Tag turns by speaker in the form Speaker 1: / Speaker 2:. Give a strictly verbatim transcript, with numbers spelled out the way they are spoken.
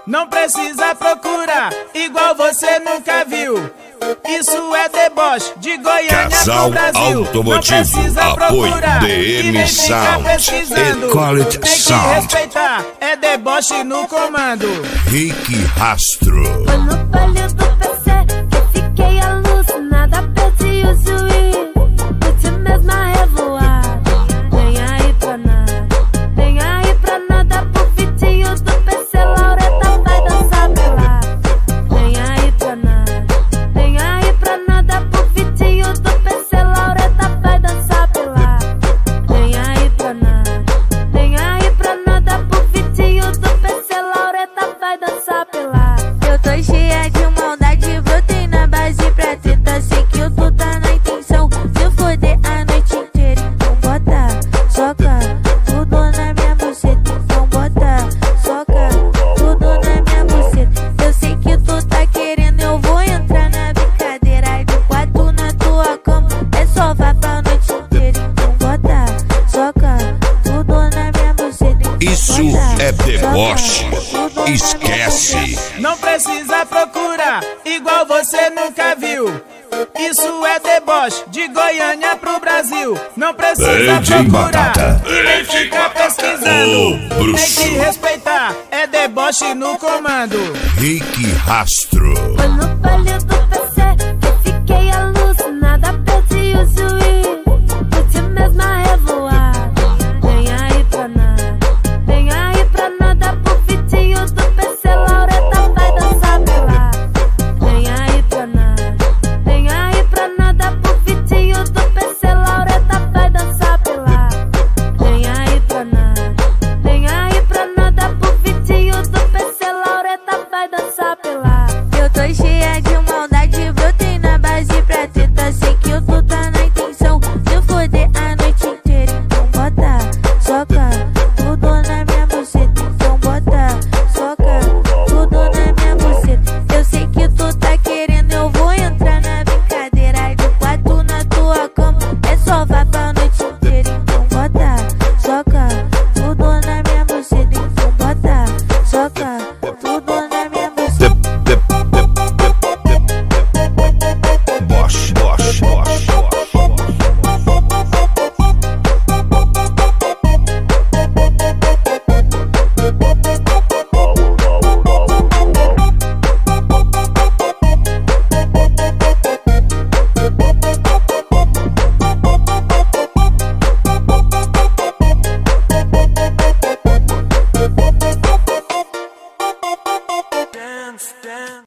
Speaker 1: Não precisa procurar, igual você nunca viu. Isso é deboche de Goiânia
Speaker 2: Casal
Speaker 1: pro Brasil.
Speaker 2: Automotivo, apoio D M Sound e Quality
Speaker 1: Tem que
Speaker 2: Sound.
Speaker 1: respeitar, é deboche no comando.
Speaker 2: Rick Rastro.
Speaker 3: Foi no palio do P C que eu fiquei alucinada, perdi o juiz, pude mesmo a revoar. Nem aí pra nada, nem aí pra nada, pro Vitinho do P C, Laureta vai dançar pelada. Nem aí pra nada, nem aí pra nada, pro Vitinho do P C, Laureta vai dançar pelada. Nem aí pra nada, nem aí pra nada, pro Vitinho do P C, Laureta vai dançar pelada. Eu tô cheia de maldade, brotei na base pra tentar. Sei que eu tô tá na intenção de foder a noite inteira. Então bota, soca, tudo na minha buceta. Então bota, soca, tudo na minha buceta. Eu sei que tu tá querendo, eu vou entrar na brincadeira. De quatro na tua cama, é só vá pra noite inteira. Então bota, soca, tudo na minha buceta. Então
Speaker 2: Isso
Speaker 3: bota,
Speaker 2: é deboche.
Speaker 3: soca, tudo na minha
Speaker 2: Esquece.
Speaker 3: buceta.
Speaker 1: Não precisa procurar, igual você nunca viu. Isso é deboche de Goiânia pro Brasil. Não precisa
Speaker 2: Lady
Speaker 1: procurar
Speaker 2: Batata.
Speaker 1: e nem ficar pesquisando.
Speaker 2: Ô,
Speaker 1: Tem
Speaker 2: bruxo.
Speaker 1: que respeitar, é deboche no comando.
Speaker 2: Rick Rastro.
Speaker 3: Foi no palio do P C que eu fiquei alucinada, perdi o juiz, pude mesmo a revoar. Nem aí pra nada, nem aí pra nada, pro Vitinho do P C, Laureta vai dançar pelada. Nem aí pra nada, nem aí pra nada, pro Vitinho do P C, Laureta vai dançar pelada. Nem aí pra nada, nem aí pra nada, pro Vitinho do P C, Laureta vai dançar pelada. Eu tô cheia de maldade, brotei na base pra tentar. Sei que eu tô tá na intenção de foder a noite inteira. Então bota, soca, tudo na minha buceta. Então bota, soca, tudo na minha buceta. Eu sei que tu tá querendo, eu vou entrar na brincadeira. De quatro na tua cama, é só vá pra noite inteira. Então bota, soca, tudo na minha buceta. Então bota, soca, tudo na minha buceta.
Speaker 2: Bosch, Bosch, Bosch,
Speaker 4: Dance, dance.